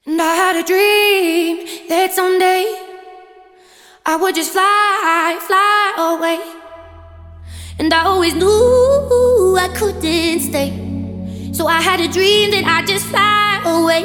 And I had a dream that someday I would just fly away. And I always knew I couldn't stay, so I had a dream that I'd just fly away.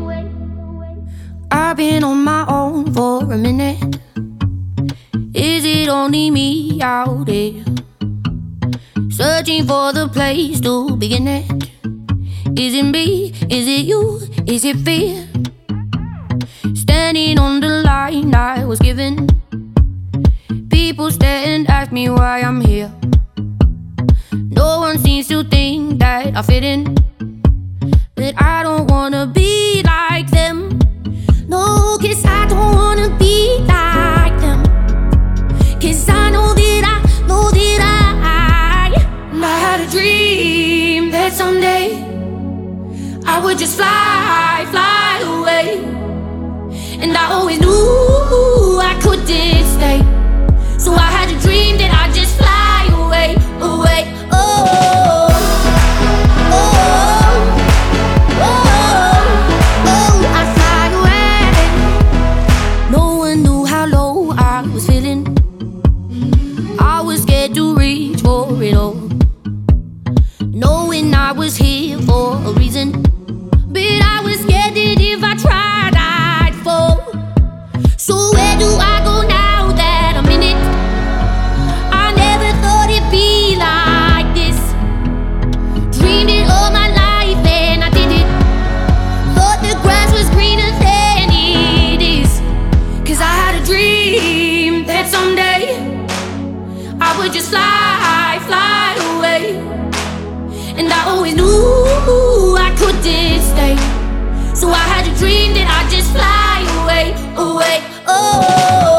I've been on my own for a minute. Is it only me out there, searching for the place to begin it? Is it me? Is it you? Is it fear? Standing on the line I was given. People stare and ask me why I'm here. No one seems to think that I fit in, but I don't wanna be like them. No, 'cause I don't wanna be like them. 'Cause I know that and I had a dream that someday I would just fly away. And I always knew I couldn't stay, so I had a dream that I'd just fly away, away. Oh, oh, oh, oh, I'd fly away. No one knew how low I was feeling. I was scared to reach for it all, knowing I was here for a reason. But I was scared that if I tried, I'd fall. So where do I go now that I'm in it? I never thought it'd be like this. Dreamed it all my life and I did it. Thought the grass was greener than it is. 'Cause I had a dream that someday I would just fly away. And I always knew I couldn't stay, so I had a dream that I'd just fly away, away. Oh.